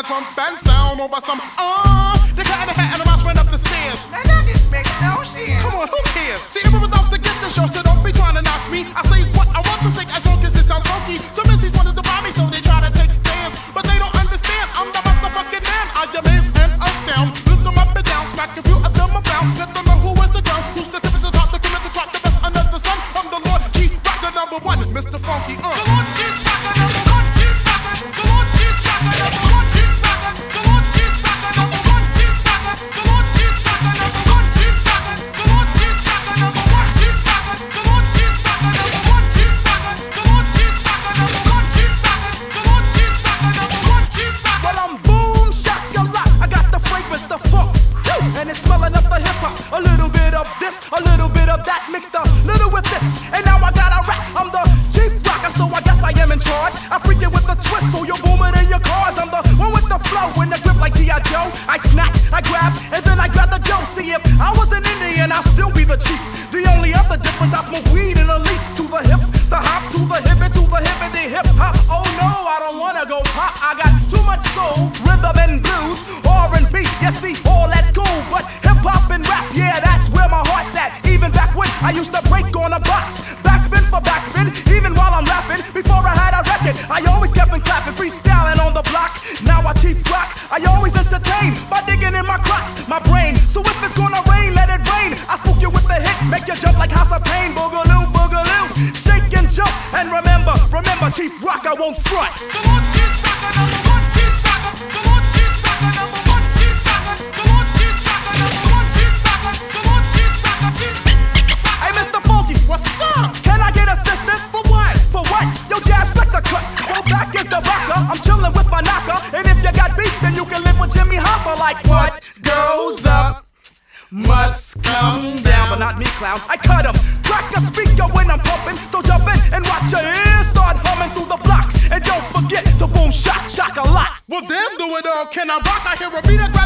crump and sound over some the cat in the hat and the mouse ran up the stairs. Now that didn't make no sense. Come on, who cares? See, everyone's out to get the show, so don't be trying to knock me. I say what I want to say as long as it sounds funky. Some MCs wanted to buy me, so they try to take stands, but they don't understand. I'm the motherfucking man. I amaze and astound. Look them up and down, smack a few of them around. Let them know who is the ground, who's the tip of the top, the cream of the crop, the best under the sun. I'm the Lord Chief Rocker number one, Mr. Funky. The Lord Chief Rocker number one, Chief Rocker. The Lord Chief Rocker number one, Chief Rocker. The Lord Chief Rocker number one, Chief Rocker. The Lord Chief Rocker number one, Chief Rocker. The Lord Chief Rocker number one, Chief Rocker. The Lord Chief Rocker number one, Chief Rocker. The Lord Chief Rocker number one, Chief Rocker. The Lord Chief Rocker number one, Chief Rocker. Well, I'm boom shakalaka. I got the fragrance, the funk, and it's smelling up the hip hop. A little bit of this, a little bit of that, mixed a little with this, and now I got a rap. I'm the Chief Rocker, so I guess I am in charge. I freak it with the twist, so you're booming in your cars. I'm the one with the flow, in the grip like G.I. Joe. I snatch, I grab, and then I grab the dough. See, if I was an Indian, I'll still be the chief. The only other difference, I smoke weed in a leaf. To the hip, the hop, to the hippity hip hop. Oh no, I don't wanna go pop. I got too much soul, rhythm and blues, R&B. You see, all that's cool, but hip hop and rap, yeah, that's where my heart's at. Even back when I used to break on a box, backspin for backspin, even while I'm rapping. Before I had a record, I always kept on clapping, freestyling on the block. Now I Chief Rock, I always entertain by digging in my crocs, my brain. So if it's gonna rain, let it rain. I spook you with the hit, make you jump like House of Pain. Boogaloo, boogaloo, shake and jump. And remember, Chief Rock, I won't front. The Lord Chief Rocker number one, Chief Rocker. The Lord Chief Rocker number one, Chief Rocker. The Lord Chief Rocker number one, Chief Rocker. The Lord Chief Rocker, Chief Rocker. Hey, Mr. Funky, What's up? can I get assistance? For what? For what? Yo, Jazz Flex a cut. Go back is the rocker. I'm chillin' with my knocker. And if you got beef, then you can live with Jimmy Hoffa. Like what goes up must come down. But not me, clown. I cut him. Crack a speaker when I'm pumping. So jump in and watch your ears start humming through the block. And don't forget to boom shock, shock a lot. Well, then do it all. Can I rock? I hear a beat, I grab